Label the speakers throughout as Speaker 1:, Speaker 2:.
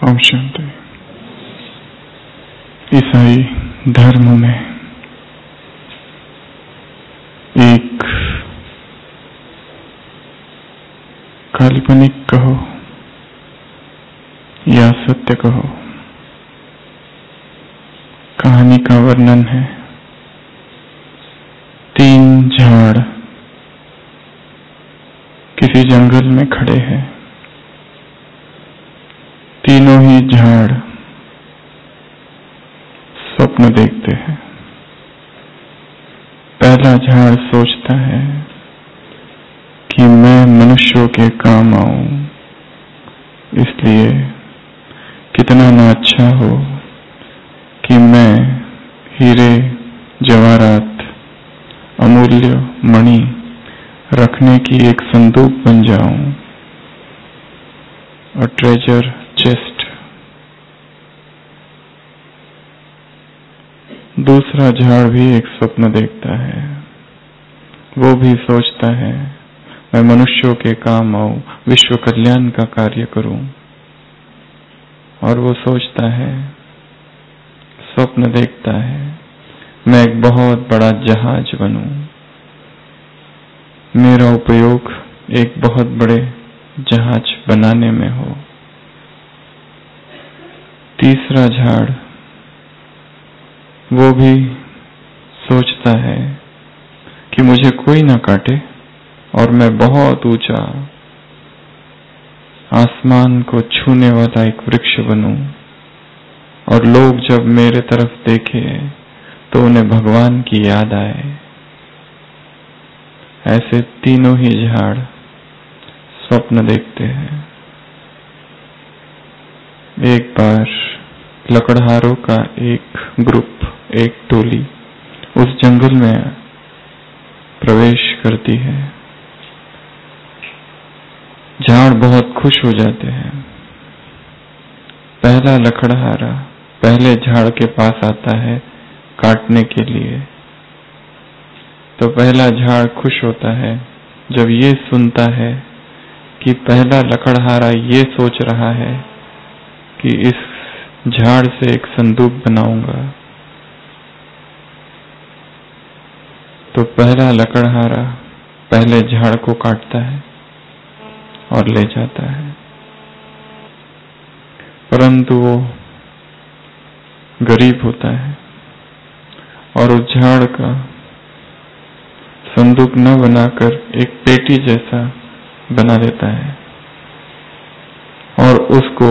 Speaker 1: ओम शांति। ईसाई धर्म में एक काल्पनिक कहो या सत्य कहो, कहानी का वर्णन है। 3 झाड़ किसी जंगल में खड़े हैं। तीनों ही झाड़ स्वप्न देखते हैं। पहला झाड़ सोचता है कि मैं मनुष्यों के काम आऊं, इसलिए कितना ना अच्छा हो कि मैं हीरे जवाहरात अमूल्य मणि रखने की एक संदूक बन जाऊं, और ट्रेजर चेस्ट। दूसरा झाड़ भी एक स्वप्न देखता है। वो भी सोचता है मैं मनुष्यों के काम आऊं, विश्व कल्याण का कार्य करूं। और वो सोचता है, स्वप्न देखता है, मैं एक बहुत बड़ा जहाज बनूं, मेरा उपयोग एक बहुत बड़े जहाज बनाने में हो। तीसरा झाड़ वो भी सोचता है कि मुझे कोई ना काटे और मैं बहुत ऊंचा आसमान को छूने वाला एक वृक्ष बनूं, और लोग जब मेरे तरफ देखें तो उन्हें भगवान की याद आए। ऐसे तीनों ही झाड़ स्वप्न देखते हैं। एक बार लकड़हारों का एक ग्रुप, एक टोली उस जंगल में प्रवेश करती है। झाड़ बहुत खुश हो जाते हैं। पहला लकड़हारा पहले झाड़ के पास आता है काटने के लिए। तो पहला झाड़ खुश होता है जब ये सुनता है कि पहला लकड़हारा ये सोच रहा है कि इस झाड़ से एक संदूक बनाऊंगा। तो पहला लकड़हारा पहले झाड़ को काटता है और ले जाता है, परंतु वो गरीब होता है और उस झाड़ का संदूक न बनाकर एक पेटी जैसा बना देता है और उसको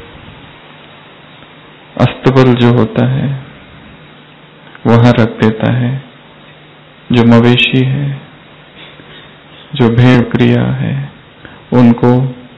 Speaker 1: अस्तबल जो होता है वहां रख देता है। जो मवेशी है, जो भेड़ बकरियां है, उनको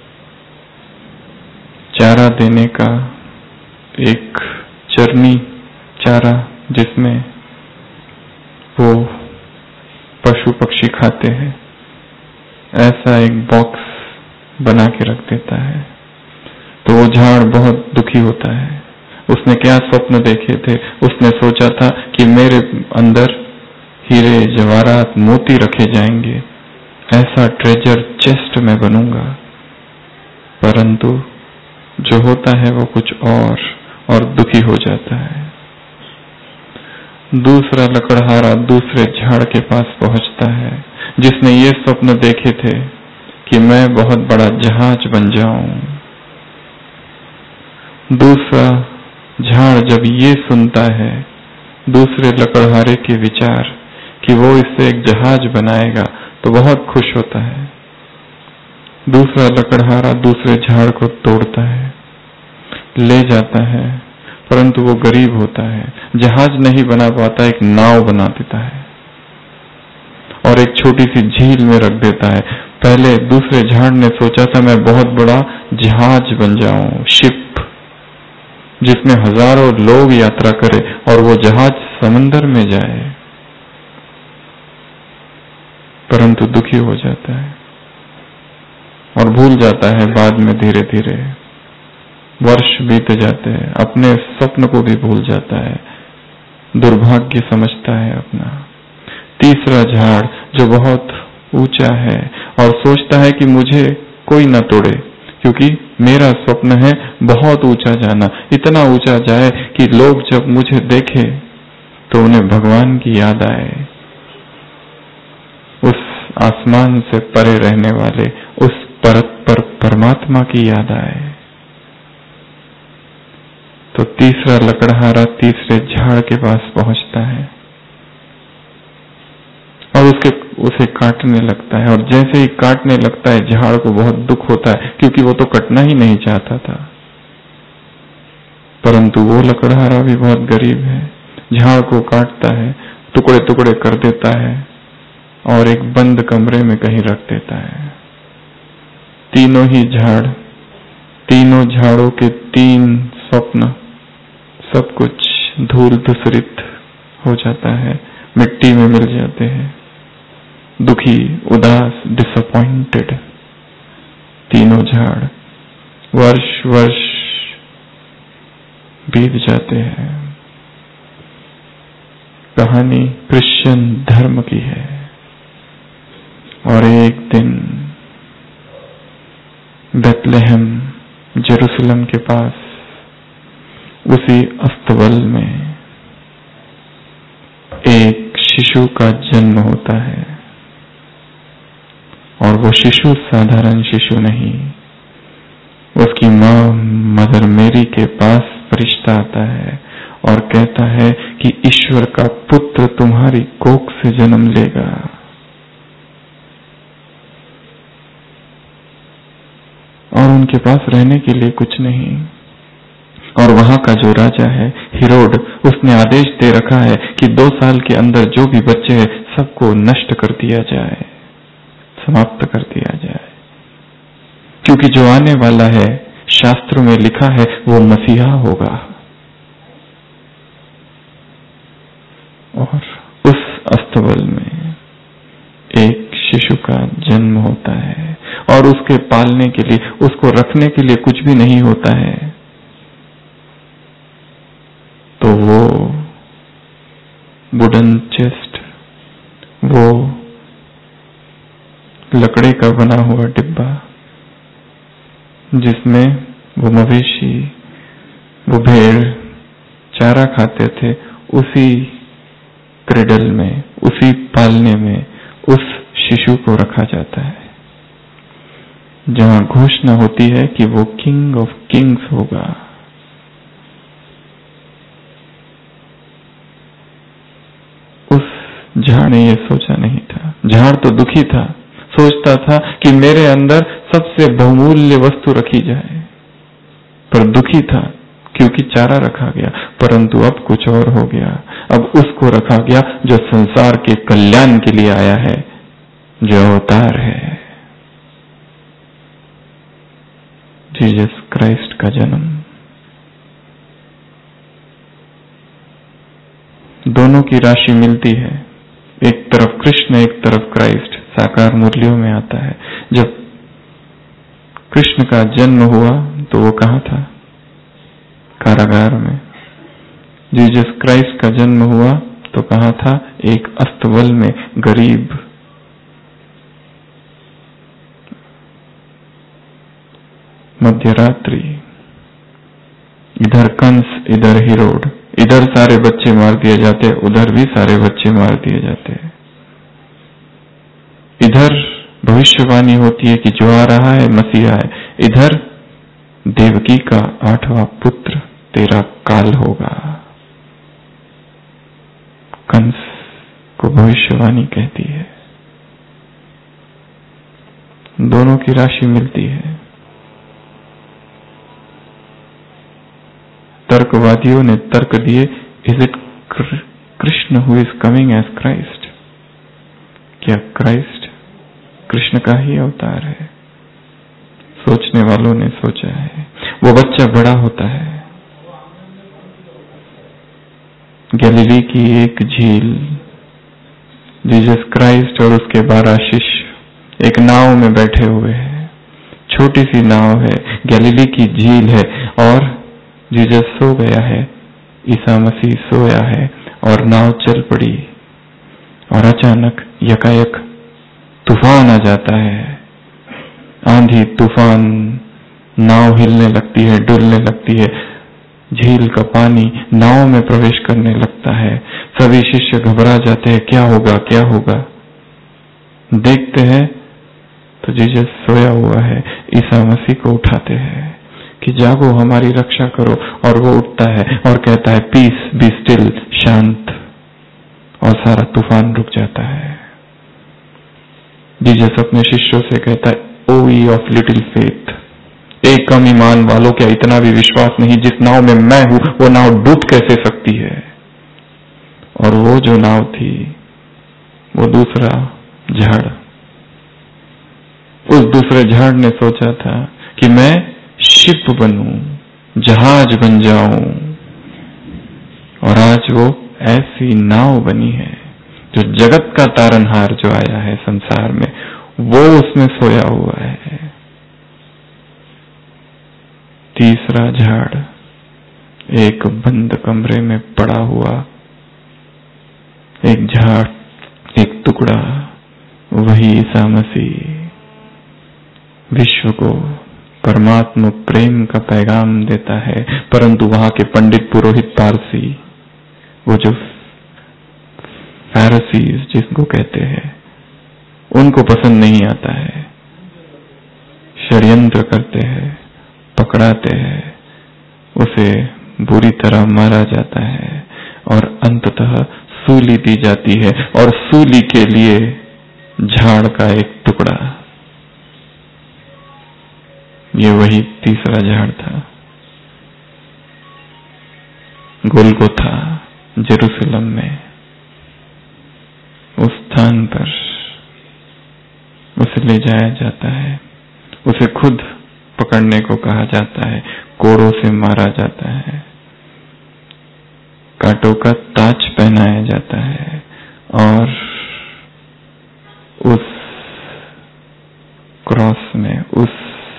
Speaker 1: चारा देने का एक चरनी चारा जिसमें वो पशु पक्षी खाते हैं, ऐसा एक बॉक्स बना के रख देता है। तो वो झाड़ बहुत दुखी होता है। उसने क्या स्वप्न देखे थे? उसने सोचा था कि मेरे अंदर हीरे जवाहरात मोती रखे जाएंगे, ऐसा ट्रेजर चेस्ट में बनूंगा। परंतु जो होता है वो कुछ और दुखी हो जाता है। दूसरा लकड़हारा दूसरे झाड़ के पास पहुंचता है जिसने ये स्वप्न देखे थे कि मैं बहुत बड़ा जहाज बन जाऊं। दूसरा झाड़ जब ये सुनता है दूसरे लकड़हारे के विचार कि वो इससे एक जहाज बनाएगा, तो बहुत खुश होता है। दूसरा लकड़हारा दूसरे झाड़ को तोड़ता है, ले जाता है, परंतु वो गरीब होता है, जहाज नहीं बना पाता, एक नाव बना देता है और एक छोटी सी झील में रख देता है। पहले दूसरे झाड़ ने सोचा था मैं बहुत बड़ा जहाज बन जाऊं, शिप, जिसमें हजारों लोग यात्रा करें और वो जहाज समंदर में जाए, परंतु दुखी हो जाता है और भूल जाता है। बाद में धीरे धीरे वर्ष बीत जाते हैं, अपने स्वप्न को भी भूल जाता है, दुर्भाग्य समझता है अपना। तीसरा झाड़ जो बहुत ऊंचा है और सोचता है कि मुझे कोई न तोड़े, क्योंकि मेरा स्वप्न है बहुत ऊंचा जाना, इतना ऊंचा जाए कि लोग जब मुझे देखे तो उन्हें भगवान की याद आए, उस आसमान से परे रहने वाले उस परत पर परमात्मा की याद आए। तो तीसरा लकड़हारा तीसरे झाड़ के पास पहुंचता है और उसे काटने लगता है, और जैसे ही काटने लगता है झाड़ को बहुत दुख होता है, क्योंकि वो तो कटना ही नहीं चाहता था। परंतु वो लकड़हारा भी बहुत गरीब है, झाड़ को काटता है, टुकड़े टुकड़े कर देता है और एक बंद कमरे में कहीं रख देता है। तीनों ही झाड़, तीनों झाड़ों के तीन स्वप्न, सब कुछ धूल धूसरित हो जाता है, मिट्टी में मिल जाते हैं। दुखी, उदास, डिसअपॉइंटेड तीनों झाड़। वर्ष बीत जाते हैं। कहानी क्रिश्चियन धर्म की है और एक दिन बेथलेहम जेरूसलम के पास उसी अस्तबल में एक शिशु का जन्म होता है, और वो शिशु साधारण शिशु नहीं। उसकी मां मदर मेरी के पास फरिश्ता आता है और कहता है कि ईश्वर का पुत्र तुम्हारी कोख से जन्म लेगा। और उनके पास रहने के लिए कुछ नहीं, और वहां का जो राजा है हेरोद, उसने आदेश दे रखा है कि 2 साल के अंदर जो भी बच्चे हैं सबको नष्ट कर दिया जाए, समाप्त कर दिया जाए, क्योंकि जो आने वाला है शास्त्र में लिखा है वो मसीहा होगा। और उस अस्तबल में एक शिशु का जन्म होता है और उसके पालने के लिए, उसको रखने के लिए कुछ भी नहीं होता है। तो वो वुडन चेस्ट, वो लकड़ी का बना हुआ डिब्बा जिसमें वो मवेशी, वो भेड़ चारा खाते थे, उसी क्रेडल में, उसी पालने में उस शिशु को रखा जाता है, जहां घोषणा होती है कि वो किंग ऑफ किंग्स होगा। उस झाड़ ने ये सोचा नहीं था। झाड़ तो दुखी था, सोचता था कि मेरे अंदर सबसे बहुमूल्य वस्तु रखी जाए, पर दुखी था क्योंकि चारा रखा गया। परंतु अब कुछ और हो गया। अब उसको रखा गया जो संसार के कल्याण के लिए आया है, जो अवतार है, जीसस क्राइस्ट का जन्म। दोनों की राशि मिलती है, एक तरफ कृष्ण, एक तरफ क्राइस्ट, साकार मूर्तियों में आता है। जब कृष्ण का जन्म हुआ तो वो कहाँ था? कारागार में। जीसस क्राइस्ट का जन्म हुआ तो कहाँ था? एक अस्तबल में, गरीब। मध्यरात्रि, इधर कंस, इधर हेरोद, इधर सारे बच्चे मार दिए जाते, उधर भी सारे बच्चे मार दिए जाते। इधर भविष्यवाणी होती है कि जो आ रहा है मसीहा है, इधर देवकी का 8वां पुत्र तेरा काल होगा। कंस को भविष्यवाणी कहती है। दोनों की राशि मिलती है। तर्कवादियों ने तर्क दिए, is it Krishna who is coming as Christ? क्या क्राइस्ट कृष्ण का ही अवतार है? सोचने वालों ने सोचा है। वो बच्चा बड़ा होता है। गैलीली की एक झील, जीसस क्राइस्ट और उसके 12 शिष्य एक नाव में बैठे हुए हैं। छोटी सी नाव है, गैलीली की झील है, और जीसस सो गया है, ईसा मसीह सोया है, और नाव चल पड़ी। और अचानक यकायक तूफान आ जाता है। आंधी तूफान नाव हिलने लगती है, डुलने लगती है, झील का पानी नाव में प्रवेश करने लगता है। सभी शिष्य घबरा जाते हैं, क्या होगा क्या होगा। देखते हैं तो जीसस सोया हुआ है। ईसा मसीह को उठाते हैं कि जागो, हमारी रक्षा करो। और वो उठता है और कहता है पीस बी स्टिल, शांत, और सारा तूफान रुक जाता है। जीसस अपने शिष्यों से कहता है ओ ये ऑफ लिटिल फेथ, एक कम ईमान वालों, क्या इतना भी विश्वास नहीं? जिस नाव में मैं हूं वो नाव डूब कैसे सकती है? और वो जो नाव थी वो दूसरा झाड़, उस दूसरे झाड़ ने सोचा था कि मैं शिप बनूं, जहाज बन जाऊं, और आज वो ऐसी नाव बनी है जो जगत का तारनहार जो आया है संसार में, वो उसमें सोया हुआ है। तीसरा झाड़ एक बंद कमरे में पड़ा हुआ, एक झाड़, एक टुकड़ा, वही ईसा मसीह विश्व को परमात्मा प्रेम का पैगाम देता है। परंतु वहां के पंडित, पुरोहित, पारसी, वो जो फैरिसीज जिसको कहते हैं, उनको पसंद नहीं आता है। षड्यंत्र करते हैं, पकड़ाते हैं, उसे बुरी तरह मारा जाता है और अंततः सूली दी जाती है। और सूली के लिए झाड़ का एक टुकड़ा, ये वही तीसरा झाड़ था। गोलगोथा जेरूसलम में, उस स्थान पर उसे ले जाया जाता है। उसे खुद पकड़ने को कहा जाता है, कोड़ों से मारा जाता है, कांटों का ताज पहनाया जाता है, और उस क्रॉस में, उस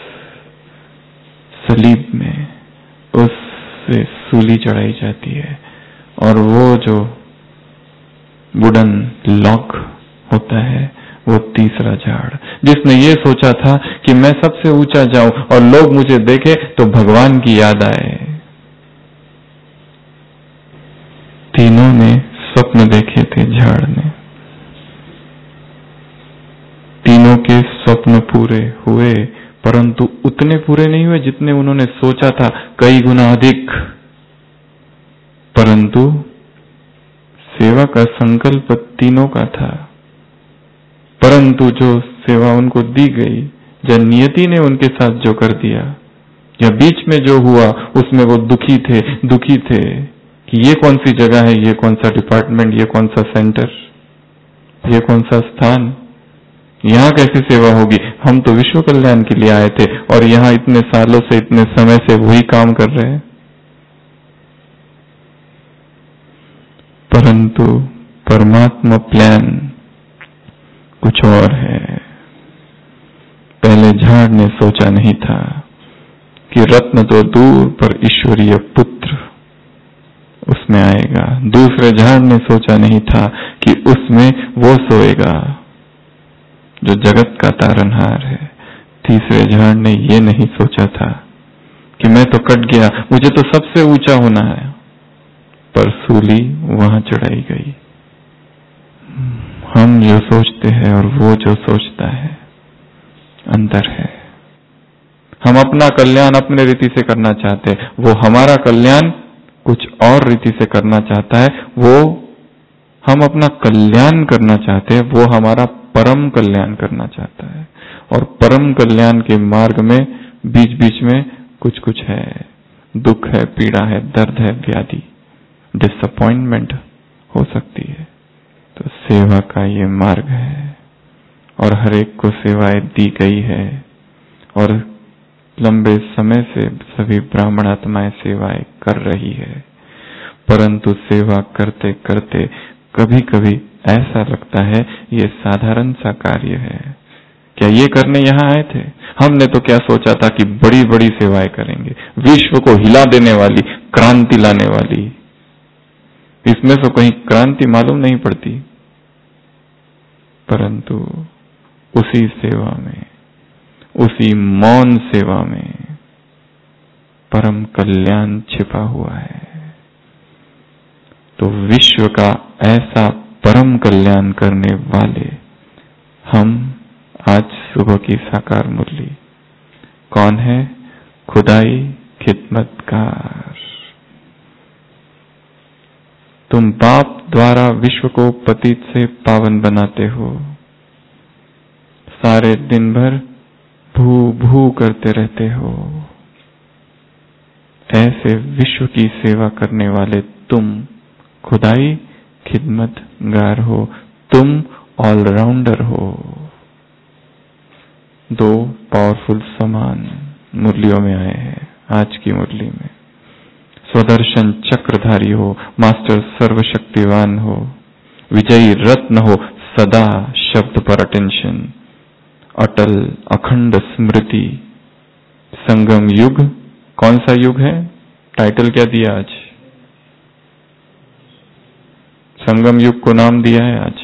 Speaker 1: सलीब में उससे सूली चढ़ाई जाती है। और वो जो वुडन लॉक होता है, वो तीसरा झाड़, जिसने ये सोचा था कि मैं सबसे ऊंचा जाऊं और लोग मुझे देखें तो भगवान की याद आए। तीनों ने स्वप्न देखे थे झाड़ ने, तीनों के स्वप्न पूरे हुए, परंतु उतने पूरे नहीं हुए जितने उन्होंने सोचा था, कई गुना अधिक। परंतु सेवा का संकल्प तीनों का था, परंतु जो सेवा उनको दी गई, या नियति ने उनके साथ जो कर दिया, या बीच में जो हुआ, उसमें वो दुखी थे कि ये कौन सी जगह है, ये कौन सा डिपार्टमेंट, ये कौन सा सेंटर, ये कौन सा स्थान, यहाँ कैसी सेवा होगी? हम तो विश्व कल्याण के लिए आए थे और यहाँ इतने सालों से, इतने समय से वही काम कर रहे हैं। परंतु परमात्मा प्लान कुछ और है। पहले झाड़ ने सोचा नहीं था कि रत्न तो दूर पर ईश्वरीय पुत्र उसमें आएगा। दूसरे झाड़ ने सोचा नहीं था कि उसमें वो सोएगा जो जगत का तारनहार है। तीसरे झाड़ ने ये नहीं सोचा था कि मैं तो कट गया, मुझे तो सबसे ऊंचा होना है, पर सूली वहां चढ़ाई गई। हम जो सोचते हैं और वो जो सोचता है, अंतर है। हम अपना कल्याण अपने रीति से करना चाहते हैं, वो हमारा कल्याण कुछ और रीति से करना चाहता है। वो हम अपना कल्याण करना चाहते हैं, वो हमारा परम कल्याण करना चाहता है। और परम कल्याण के मार्ग में बीच बीच में कुछ कुछ है, दुख है, पीड़ा है, दर्द है, व्याधि, डिसअपॉइंटमेंट हो सकती है। तो सेवा का ये मार्ग है और हर एक को सेवाएं दी गई है, और लंबे समय से सभी ब्राह्मण आत्माएं सेवाएं कर रही है। परंतु सेवा करते करते कभी कभी ऐसा लगता है ये साधारण सा कार्य है। क्या ये करने यहाँ आए थे? हमने तो क्या सोचा था कि बड़ी बड़ी सेवाएं करेंगे, विश्व को हिला देने वाली, क्रांति लाने वाली। इसमें तो कहीं क्रांति मालूम नहीं पड़ती। परंतु उसी सेवा में, उसी मौन सेवा में परम कल्याण छिपा हुआ है। तो विश्व का ऐसा परम कल्याण करने वाले हम आज सुबह की साकार मुरली कौन है? खुदाई खिदमतगार। तुम पाप द्वारा विश्व को पतित से पावन बनाते हो, सारे दिन भर भू भू करते रहते हो। ऐसे विश्व की सेवा करने वाले तुम खुदाई खिदमतगार हो, तुम ऑलराउंडर हो। दो पावरफुल समान मुरलियों में आए हैं आज की मुरली में। स्वदर्शन चक्रधारी हो, मास्टर सर्वशक्तिवान हो, विजयी रत्न हो, सदा शब्द पर अटेंशन, अटल अखंड स्मृति, संगम युग। कौन सा युग है? टाइटल क्या दिया आज? संगम युग को नाम दिया है आज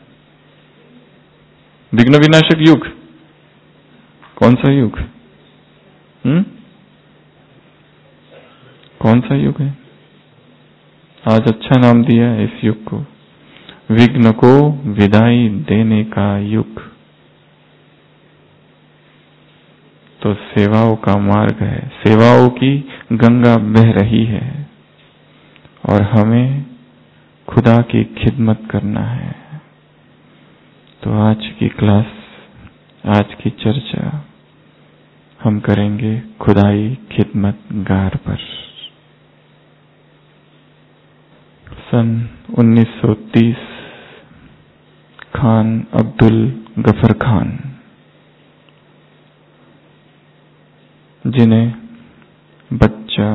Speaker 1: विघ्न विनाशक युग। कौन सा युग? कौन सा युग है? आज अच्छा नाम दिया है इस युग को, विघ्न को विदाई देने का युग। तो सेवाओं का मार्ग है, सेवाओं की गंगा बह रही है और हमें खुदा की खिदमत करना है। तो आज की क्लास, आज की चर्चा हम करेंगे खुदाई खिदमतगार पर। सन 1930 खान अब्दुल गफर खान, जिन्हें बच्चा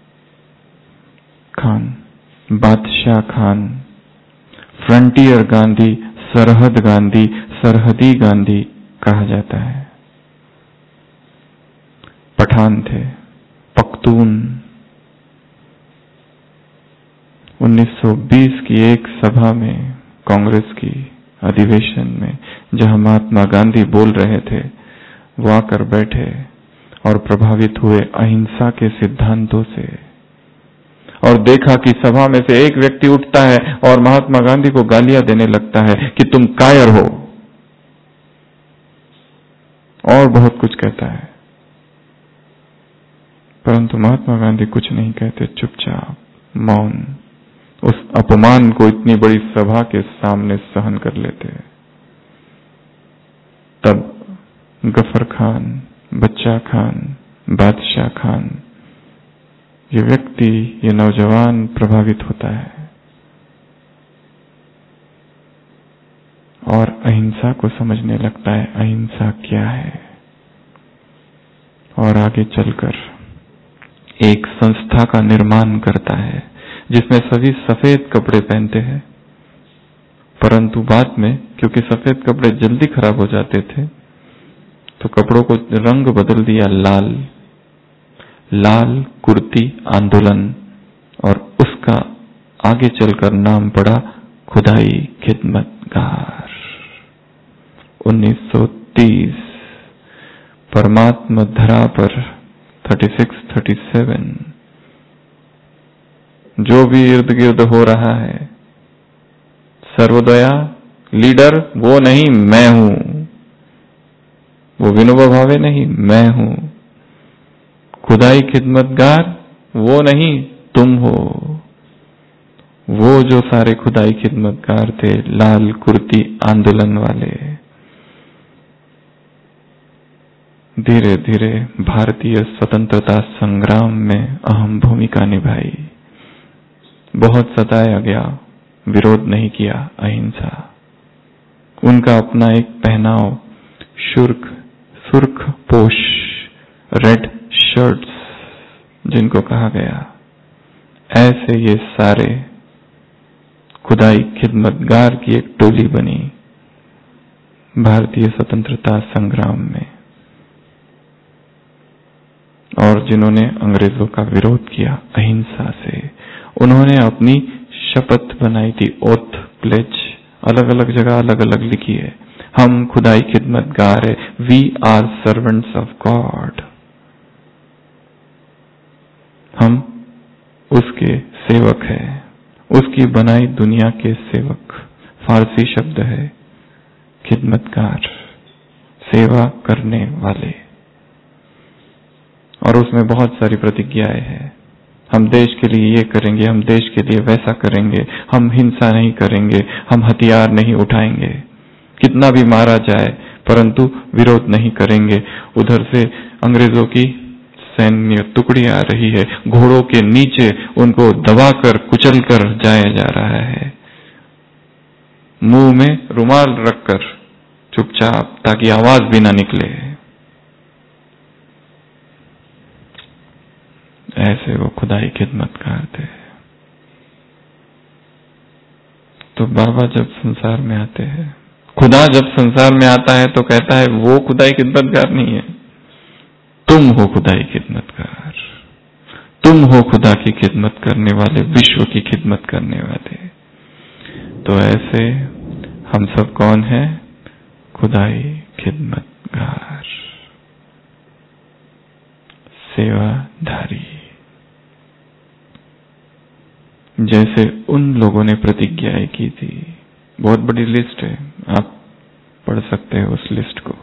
Speaker 1: खान, बादशाह खान, फ्रंटियर गांधी, सरहद गांधी, सरहदी गांधी कहा जाता है, पठान थे, पख्तून। 1920 की एक सभा में, कांग्रेस की अधिवेशन में, जहां महात्मा गांधी बोल रहे थे, वो आकर बैठे और प्रभावित हुए अहिंसा के सिद्धांतों से, और देखा कि सभा में से एक व्यक्ति उठता है और महात्मा गांधी को गालियां देने लगता है कि तुम कायर हो, और बहुत कुछ कहता है। परंतु महात्मा गांधी कुछ नहीं कहते, चुपचाप मौन उस अपमान को इतनी बड़ी सभा के सामने सहन कर लेते। तब गफर खान, बच्चा खान, बादशाह खान, ये व्यक्ति, ये नौजवान प्रभावित होता है और अहिंसा को समझने लगता है, अहिंसा क्या है। और आगे चलकर एक संस्था का निर्माण करता है जिसमें सभी सफेद कपड़े पहनते हैं, परंतु बाद में क्योंकि सफेद कपड़े जल्दी खराब हो जाते थे तो कपड़ों को रंग बदल दिया लाल, लाल कुर्ती आंदोलन, और उसका आगे चलकर नाम पड़ा खुदाई खिदमतगार। 1930 परमात्मा धरा पर 36-37 जो भी इर्द गिर्द हो रहा है, सर्वोदया लीडर वो नहीं, मैं हूं। वो विनोबा भावे नहीं, मैं हूं। खुदाई खिदमतगार वो नहीं, तुम हो। वो जो सारे खुदाई खिदमतगार थे, लाल कुर्ती आंदोलन वाले, धीरे धीरे भारतीय स्वतंत्रता संग्राम में अहम भूमिका निभाई। बहुत सताया गया, विरोध नहीं किया, अहिंसा। उनका अपना एक पहनाव, सुर्ख पोश, रेड शर्ट्स जिनको कहा गया, ऐसे ये सारे खुदाई खिदमतगार की एक टोली बनी भारतीय स्वतंत्रता संग्राम में, और जिन्होंने अंग्रेजों का विरोध किया अहिंसा से। उन्होंने अपनी शपथ बनाई थी, ओथ प्लेज, अलग अलग जगह अलग अलग लिखी है। हम खुदाई खिदमतगार है, we are servants of God. हम उसके सेवक हैं, उसकी बनाई दुनिया के सेवक। फारसी शब्द है खिदमतगार, सेवा करने वाले। और उसमें बहुत सारी प्रतिज्ञाएं हैं। हम देश के लिए ये करेंगे, हम देश के लिए वैसा करेंगे, हम हिंसा नहीं करेंगे, हम हथियार नहीं उठाएंगे, कितना भी मारा जाए परंतु विरोध नहीं करेंगे। उधर से अंग्रेजों की सैन्य टुकड़ी आ रही है, घोड़ों के नीचे उनको दबाकर कुचलकर जाया जा रहा है, मुंह में रुमाल रखकर चुपचाप, ताकि आवाज भी ना निकले। ऐसे वो खुदाई खिदमतगार थे। तो बाबा जब संसार में आते हैं, खुदा जब संसार में आता है तो कहता है वो खुदाई खिदमतगार नहीं है, तुम हो खुदाई खिदमतगार, तुम हो खुदा की खिदमत करने वाले, विश्व की खिदमत करने वाले। तो ऐसे हम सब कौन है? खुदाई खिदमतगार, सेवाधारी। जैसे उन लोगों ने प्रतिज्ञाएं की थी, बहुत बड़ी लिस्ट है, आप पढ़ सकते हैं उस लिस्ट को।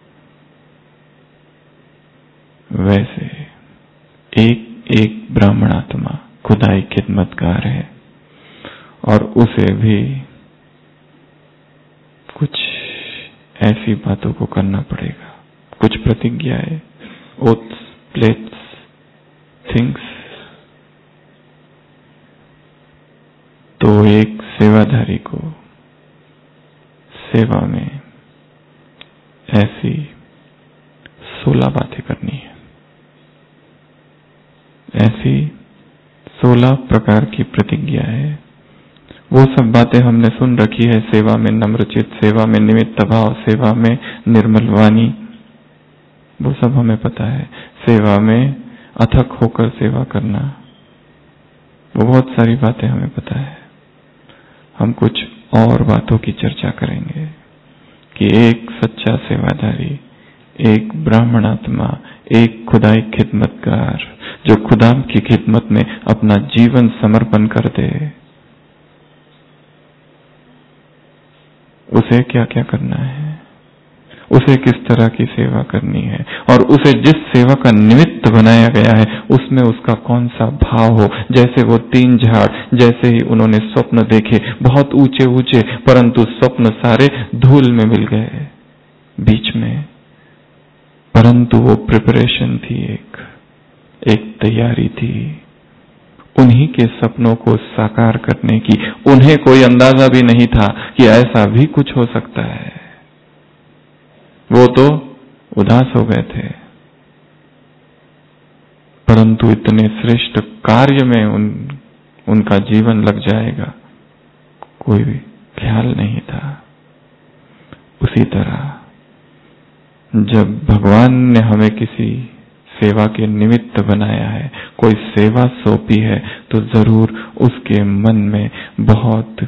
Speaker 1: वैसे एक एक ब्राह्मणात्मा खुदाई खिदमतगार है, और उसे भी कुछ ऐसी बातों को करना पड़ेगा, कुछ प्रतिज्ञाएं, ओथ्स, प्लेट्स, थिंग्स। तो एक सेवाधारी को सेवा में ऐसी 16 बातें करनी है, ऐसी 16 प्रकार की प्रतिज्ञा है। वो सब बातें हमने सुन रखी है, सेवा में नम्रचित, सेवा में निमित्त भाव, सेवा में निर्मल वाणी, वो सब हमें पता है। सेवा में अथक होकर सेवा करना, वो बहुत सारी बातें हमें पता है। हम कुछ और बातों की चर्चा करेंगे कि एक सच्चा सेवाधारी, एक ब्राह्मणात्मा, एक खुदाई खिदमतगार जो खुदा की खिदमत में अपना जीवन समर्पण कर दे, उसे क्या क्या करना है, उसे किस तरह की सेवा करनी है, और उसे जिस सेवा का निमित्त बनाया गया है उसमें उसका कौन सा भाव हो। जैसे वो 3 झाड़, जैसे ही उन्होंने स्वप्न देखे, बहुत ऊंचे ऊंचे, परंतु स्वप्न सारे धूल में मिल गए बीच में, परंतु वो प्रिपरेशन थी, एक तैयारी थी उन्हीं के सपनों को साकार करने की। उन्हें कोई अंदाजा भी नहीं था कि ऐसा भी कुछ हो सकता है। वो तो उदास हो गए थे, परंतु इतने श्रेष्ठ कार्य में उनका जीवन लग जाएगा, कोई भी ख्याल नहीं था। उसी तरह जब भगवान ने हमें किसी सेवा के निमित्त बनाया है, कोई सेवा सौंपी है, तो जरूर उसके मन में बहुत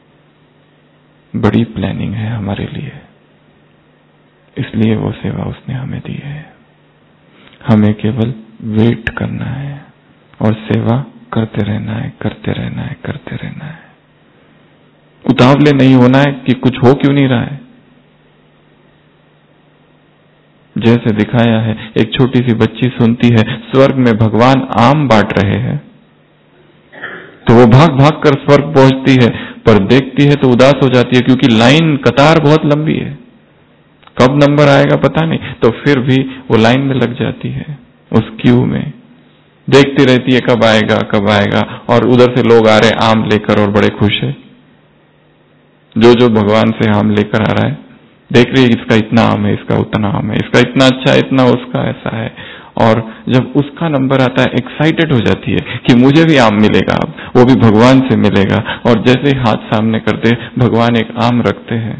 Speaker 1: बड़ी प्लानिंग है हमारे लिए, इसलिए वो सेवा उसने हमें दी है। हमें केवल वेट करना है और सेवा करते रहना है, करते रहना है, करते रहना है। उतावले नहीं होना है कि कुछ हो क्यों नहीं रहा है। जैसे दिखाया है, एक छोटी सी बच्ची सुनती है स्वर्ग में भगवान आम बांट रहे हैं, तो वो भाग भाग कर स्वर्ग पहुंचती है, पर देखती है तो उदास हो जाती है क्योंकि लाइन, कतार बहुत लंबी है, कब नंबर आएगा पता नहीं। तो फिर भी वो लाइन में लग जाती है, उस क्यू में देखती रहती है कब आएगा कब आएगा, और उधर से लोग आ रहे आम लेकर और बड़े खुश है। जो भगवान से आम लेकर आ रहा है, देख रही है इसका इतना आम है, इसका उतना आम है, इसका इतना अच्छा है, इतना उसका ऐसा है। और जब उसका नंबर आता है एक्साइटेड हो जाती है कि मुझे भी आम मिलेगा, अब वो भी भगवान से मिलेगा। और जैसे हाथ सामने करते भगवान एक आम रखते हैं,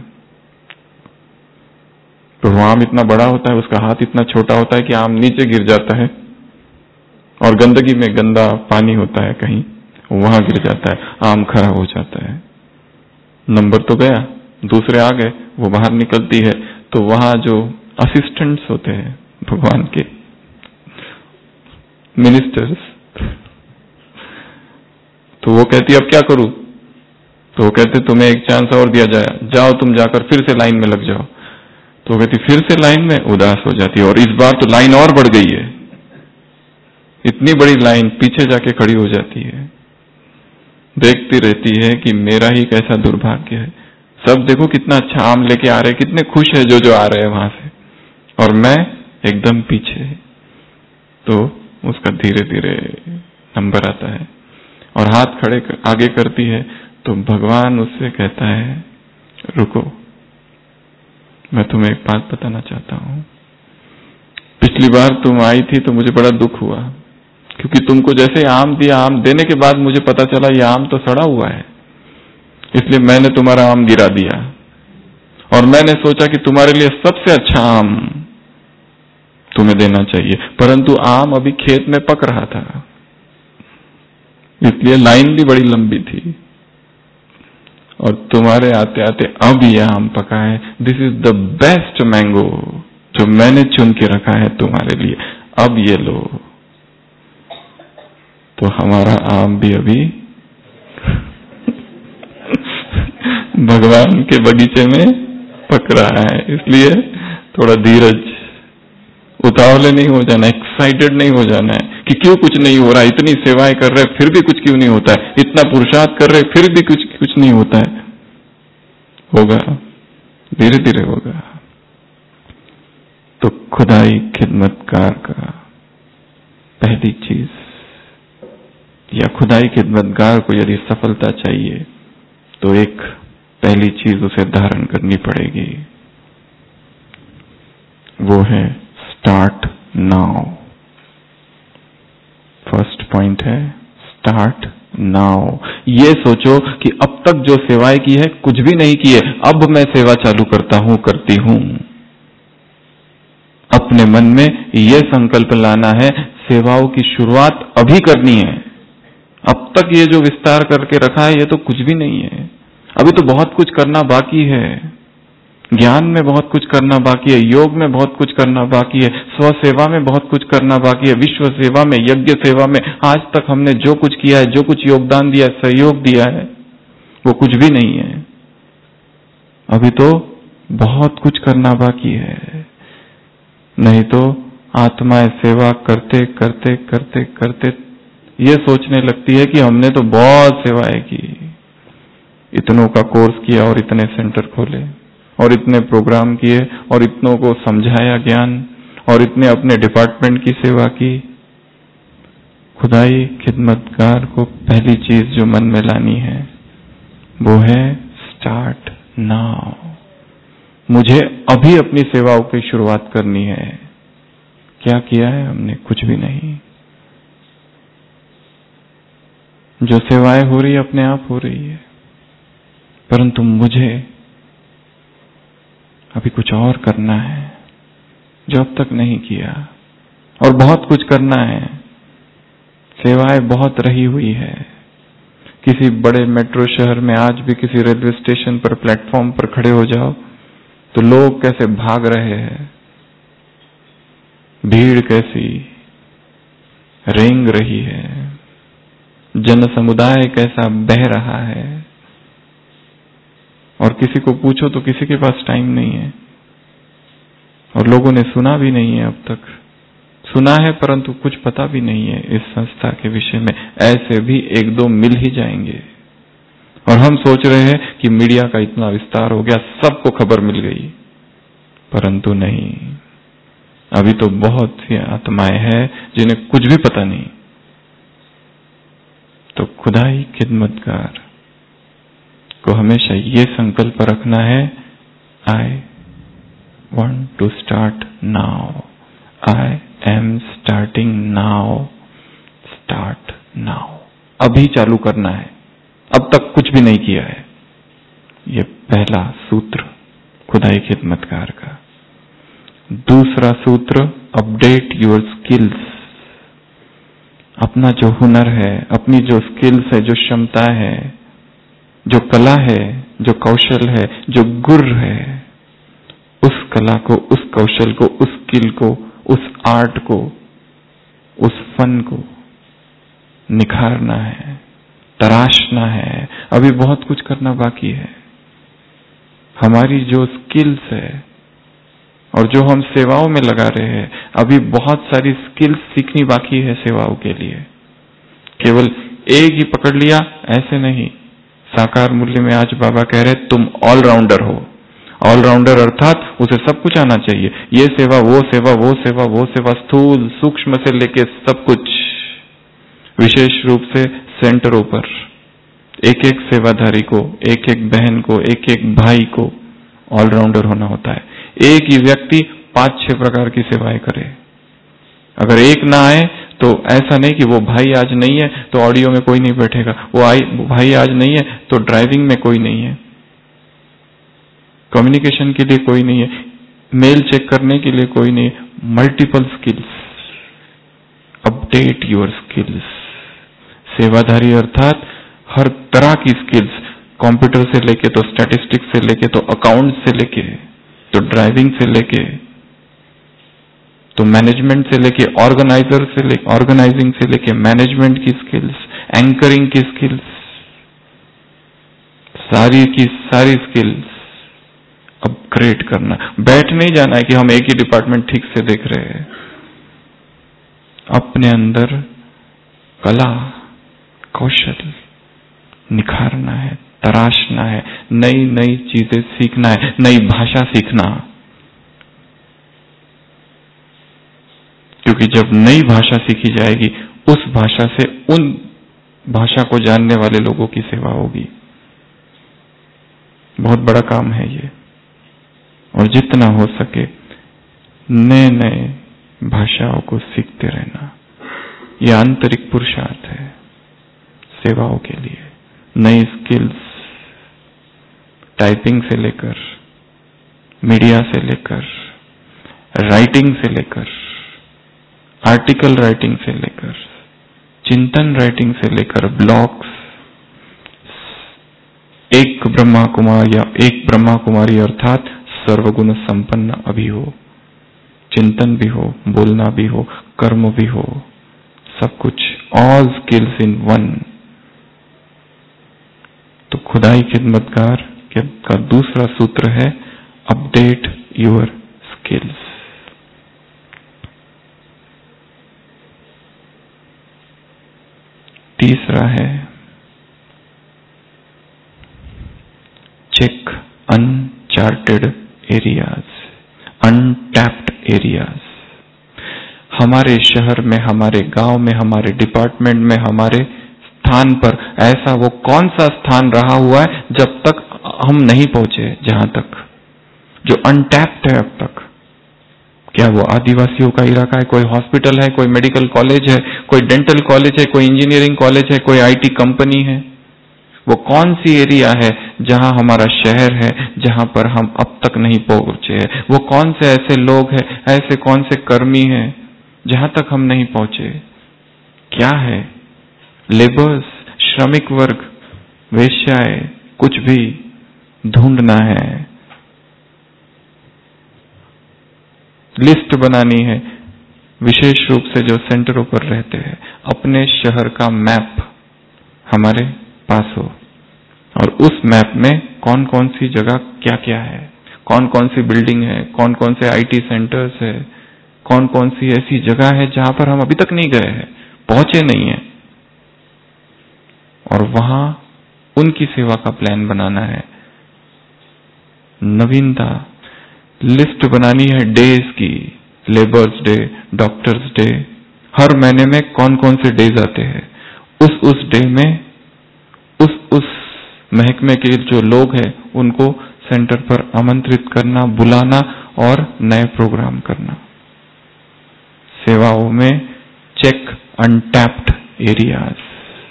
Speaker 1: तो वो आम इतना बड़ा होता है, उसका हाथ इतना छोटा होता है कि आम नीचे गिर जाता है, और गंदगी में गंदा पानी होता है कहीं, वहां गिर जाता है, आम खराब हो जाता है। नंबर तो गया, दूसरे आ गए, वो बाहर निकलती है, तो वहां जो असिस्टेंट्स होते हैं भगवान के, मिनिस्टर्स, तो वो कहती अब क्या करूं? तो वो कहते तुम्हें एक चांस और दिया जाए, जाओ तुम जाकर फिर से लाइन में लग जाओ। तो कहती फिर से लाइन में, उदास हो जाती है और इस बार तो लाइन और बढ़ गई है, इतनी बड़ी लाइन, पीछे जाके खड़ी हो जाती है। देखती रहती है कि मेरा ही कैसा दुर्भाग्य है, सब देखो कितना अच्छा आम लेके आ रहे, कितने खुश है जो आ रहे हैं वहां से, और मैं एकदम पीछे। तो उसका धीरे धीरे नंबर आता है और हाथ खड़े आगे करती है। तो भगवान उससे कहता है रुको, मैं तुम्हें एक बात बताना चाहता हूं। पिछली बार तुम आई थी तो मुझे बड़ा दुख हुआ, क्योंकि तुमको जैसे आम दिया, आम देने के बाद मुझे पता चला ये आम तो सड़ा हुआ है, इसलिए मैंने तुम्हारा आम गिरा दिया और मैंने सोचा कि तुम्हारे लिए सबसे अच्छा आम तुम्हें देना चाहिए, परंतु आम अभी खेत में पक रहा था, इसलिए लाइन भी बड़ी लंबी थी और तुम्हारे आते आते अब ये आम पका है। This is the best mango जो मैंने चुन के रखा है तुम्हारे लिए, अब ये लो। तो हमारा आम भी अभी भगवान के बगीचे में पक रहा है, इसलिए थोड़ा धीरज, उतावले नहीं हो जाना, एक्साइटेड नहीं हो जाना है कि क्यों कुछ नहीं हो रहा, इतनी सेवाएं कर रहे फिर भी कुछ क्यों नहीं होता है, इतना पुरुषार्थ कर रहे फिर भी कुछ नहीं होता है। होगा, धीरे धीरे होगा। तो खुदाई खिदमतकार का पहली चीज, या खुदाई खिदमतगार को यदि सफलता चाहिए तो एक पहली चीज उसे धारण करनी पड़ेगी, वो है स्टार्ट नाउ। फर्स्ट पॉइंट है स्टार्ट नाउ। ये सोचो कि अब तक जो सेवाएं की है कुछ भी नहीं की है, अब मैं सेवा चालू करता हूं, करती हूं। अपने मन में ये संकल्प लाना है, सेवाओं की शुरुआत अभी करनी है। अब तक ये जो विस्तार करके रखा है ये तो कुछ भी नहीं है, अभी तो बहुत कुछ करना बाकी है। ज्ञान में बहुत कुछ करना बाकी है, योग में बहुत कुछ करना बाकी है, स्व सेवा में बहुत कुछ करना बाकी है, विश्व सेवा में, यज्ञ सेवा में आज तक हमने जो कुछ किया है, जो कुछ योगदान दिया है, सहयोग दिया है, वो कुछ भी नहीं है। अभी तो बहुत कुछ करना बाकी है, नहीं तो आत्माएं सेवा करते करते करते करते ये सोचने लगती है कि हमने तो बहुत सेवाएं की, इतनों का कोर्स किया और इतने सेंटर खोले और इतने प्रोग्राम किए और इतनों को समझाया ज्ञान और इतने अपने डिपार्टमेंट की सेवा की। खुदाई खिदमतगार को पहली चीज जो मन में लानी है वो है स्टार्ट नाउ। मुझे अभी अपनी सेवाओं की शुरुआत करनी है। क्या किया है हमने? कुछ भी नहीं। जो सेवाएं हो रही है अपने आप हो रही है, परंतु मुझे अभी कुछ और करना है जो अब तक नहीं किया, और बहुत कुछ करना है। सेवाएं बहुत रही हुई है। किसी बड़े मेट्रो शहर में आज भी किसी रेलवे स्टेशन पर प्लेटफॉर्म पर खड़े हो जाओ तो लोग कैसे भाग रहे हैं, भीड़ कैसी रेंग रही है, जन समुदाय कैसा बह रहा है, और किसी को पूछो तो किसी के पास टाइम नहीं है, और लोगों ने सुना भी नहीं है। अब तक सुना है परंतु कुछ पता भी नहीं है इस संस्था के विषय में। ऐसे भी एक दो मिल ही जाएंगे, और हम सोच रहे हैं कि मीडिया का इतना विस्तार हो गया, सबको खबर मिल गई, परंतु नहीं। अभी तो बहुत सी आत्माएं हैं जिन्हें कुछ भी पता नहीं। तो खुदाई खिदमतगार को हमेशा ये संकल्प रखना है, I want to start now, I am starting now, start now. अभी चालू करना है, अब तक कुछ भी नहीं किया है। ये पहला सूत्र खुदाई खिदमतगार का। दूसरा सूत्र, अपडेट योर स्किल्स। अपना जो हुनर है, अपनी जो स्किल्स है, जो क्षमता है, जो कला है, जो कौशल है, जो गुर है, उस कला को, उस कौशल को, उस स्किल को, उस आर्ट को, उस फन को निखारना है, तराशना है, अभी बहुत कुछ करना बाकी है। हमारी जो स्किल्स है और जो हम सेवाओं में लगा रहे हैं, अभी बहुत सारी स्किल्स सीखनी बाकी है सेवाओं के लिए। केवल एक ही पकड़ लिया ऐसे नहीं। साकार मूल्य में आज बाबा कह रहे तुम ऑलराउंडर हो। ऑलराउंडर अर्थात उसे सब कुछ आना चाहिए, ये सेवा वो सेवा वो सेवा वो सेवा, स्थूल सूक्ष्म से लेके सब कुछ। विशेष रूप से सेंटरों पर एक एक सेवाधारी को, एक एक बहन को, एक एक भाई को ऑलराउंडर होना होता है। एक ही व्यक्ति 5-6 प्रकार की सेवाएं करे। अगर एक ना आए तो ऐसा नहीं कि वो भाई आज नहीं है तो ऑडियो में कोई नहीं बैठेगा, वो भाई आज नहीं है तो ड्राइविंग में कोई नहीं है, कम्युनिकेशन के लिए कोई नहीं है, मेल चेक करने के लिए कोई नहीं है। Multiple skills, update your skills. सेवाधारी अर्थात हर तरह की स्किल्स, कंप्यूटर से लेके तो स्टैटिस्टिक्स से लेके तो अकाउंट से लेके तो ड्राइविंग से लेके तो मैनेजमेंट से लेके ऑर्गेनाइजर से लेके ऑर्गेनाइजिंग से लेके मैनेजमेंट की स्किल्स, एंकरिंग की स्किल्स, सारी की सारी स्किल्स अपग्रेड करना। बैठ नहीं जाना है कि हम एक ही डिपार्टमेंट ठीक से देख रहे हैं। अपने अंदर कला कौशल निखारना है, तराशना है, नई नई चीजें सीखना है, नई भाषा सीखना। क्योंकि जब नई भाषा सीखी जाएगी उस भाषा से उन भाषा को जानने वाले लोगों की सेवा होगी। बहुत बड़ा काम है ये। और जितना हो सके नए नए भाषाओं को सीखते रहना, यह आंतरिक पुरुषार्थ है सेवाओं के लिए। नई स्किल्स, टाइपिंग से लेकर, मीडिया से लेकर, राइटिंग से लेकर, आर्टिकल राइटिंग से लेकर, चिंतन राइटिंग से लेकर, ब्लॉग्स, एक ब्रह्मा कुमार या एक ब्रह्मा कुमारी अर्थात सर्वगुण संपन्न अभी हो, चिंतन भी हो, बोलना भी हो, कर्म भी हो, सब कुछ, ऑल स्किल्स इन वन। तो खुदाई खिदमतगार का दूसरा सूत्र है अपडेट योर स्किल्स। तीसरा है check uncharted areas, untapped areas. हमारे शहर में, हमारे गांव में, हमारे डिपार्टमेंट में, हमारे स्थान पर ऐसा वो कौन सा स्थान रहा हुआ है जब तक हम नहीं पहुंचे, जहां तक जो अनटैप्ड है अब तक। क्या वो आदिवासियों का इलाका है, कोई हॉस्पिटल है, कोई मेडिकल कॉलेज है, कोई डेंटल कॉलेज है, कोई इंजीनियरिंग कॉलेज है, कोई आईटी कंपनी है? वो कौन सी एरिया है जहां हमारा शहर है, जहां पर हम अब तक नहीं पहुंचे हैं? वो कौन से ऐसे लोग हैं, ऐसे कौन से कर्मी हैं जहां तक हम नहीं पहुंचे? क्या है? लेबर्स, श्रमिक वर्ग, वेश्याएं, कुछ भी ढूंढना है, लिस्ट बनानी है। विशेष रूप से जो सेंटरों पर रहते हैं, अपने शहर का मैप हमारे पास हो और उस मैप में कौन कौन सी जगह क्या क्या है, कौन कौन सी बिल्डिंग है, कौन कौन से आईटी सेंटर्स है, कौन कौन सी ऐसी जगह है जहां पर हम अभी तक नहीं गए हैं, पहुंचे नहीं है, और वहां उनकी सेवा का प्लान बनाना है। नवीनता, लिस्ट बनानी है डेज की, लेबर्स डे, डॉक्टर्स डे, हर महीने में कौन कौन से डेज आते हैं, उस डे में उस महकमे के जो लोग हैं उनको सेंटर पर आमंत्रित करना, बुलाना और नए प्रोग्राम करना। सेवाओं में चेक अनटैप्ड एरियाज,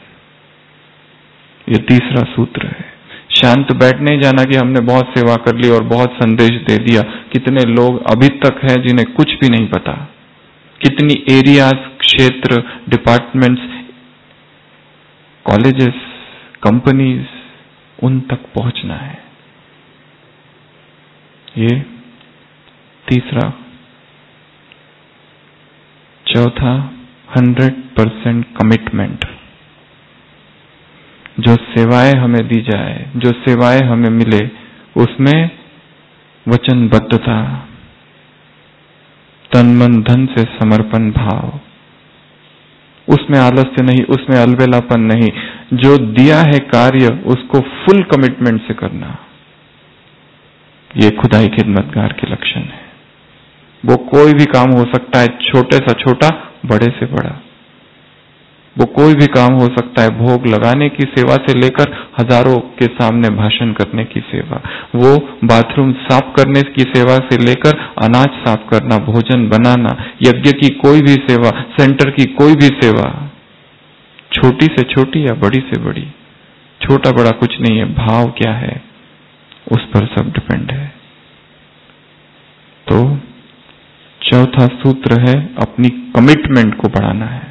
Speaker 1: ये तीसरा सूत्र है। शांत बैठ नहीं जाना कि हमने बहुत सेवा कर ली और बहुत संदेश दे दिया। कितने लोग अभी तक हैं जिन्हें कुछ भी नहीं पता, कितनी एरियाज, क्षेत्र, डिपार्टमेंट्स, कॉलेजेस, कंपनीज, उन तक पहुंचना है। ये तीसरा। चौथा 100% कमिटमेंट। जो सेवाएं हमें दी जाए, जो सेवाएं हमें मिले, उसमें वचनबद्धता, तन मन धन से समर्पण भाव, उसमें आलस्य नहीं, उसमें अलबेलापन नहीं। जो दिया है कार्य उसको फुल कमिटमेंट से करना, ये खुदाई खिदमतगार के लक्षण है। वो कोई भी काम हो सकता है, छोटे सा छोटा, बड़े से बड़ा। वो कोई भी काम हो सकता है, भोग लगाने की सेवा से लेकर हजारों के सामने भाषण करने की सेवा, वो बाथरूम साफ करने की सेवा से लेकर अनाज साफ करना, भोजन बनाना, यज्ञ की कोई भी सेवा, सेंटर की कोई भी सेवा, छोटी से छोटी या बड़ी से बड़ी, छोटा बड़ा कुछ नहीं है, भाव क्या है उस पर सब डिपेंड है। तो चौथा सूत्र है अपनी कमिटमेंट को बढ़ाना है।